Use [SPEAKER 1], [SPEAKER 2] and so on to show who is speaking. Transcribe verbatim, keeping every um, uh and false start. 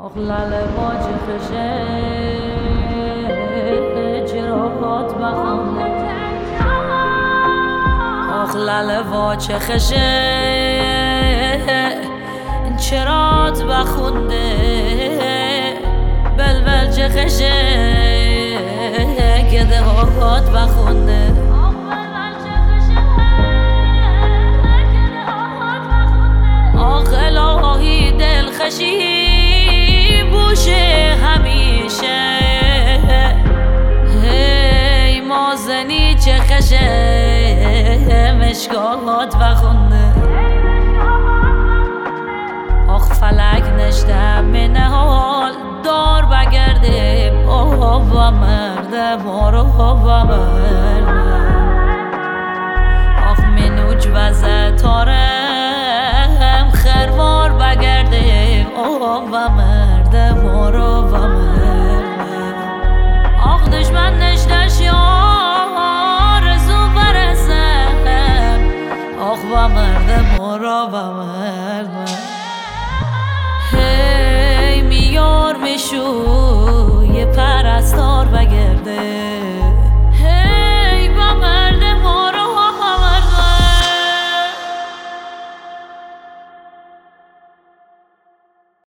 [SPEAKER 1] لاله واجه خشه جراحات بخونه آخ لاله واجه خشه چرات بخونده بلبل چه خشه گده هات بخونده آخ الهی دل خشی بوشه همیشه هی مازنی چه خشه مشکات بخونده آخ فلک نشته من حال دار بگرده بابا مرده مارو بابا مرده آخ منوج وزه تارم خروار بگرده بابا مرده مارو بابا مرده آخ دشمن نشته شیار زو برسم آخ با مرده مارو بابا مرده هی میار میشو یه پرستار بگرده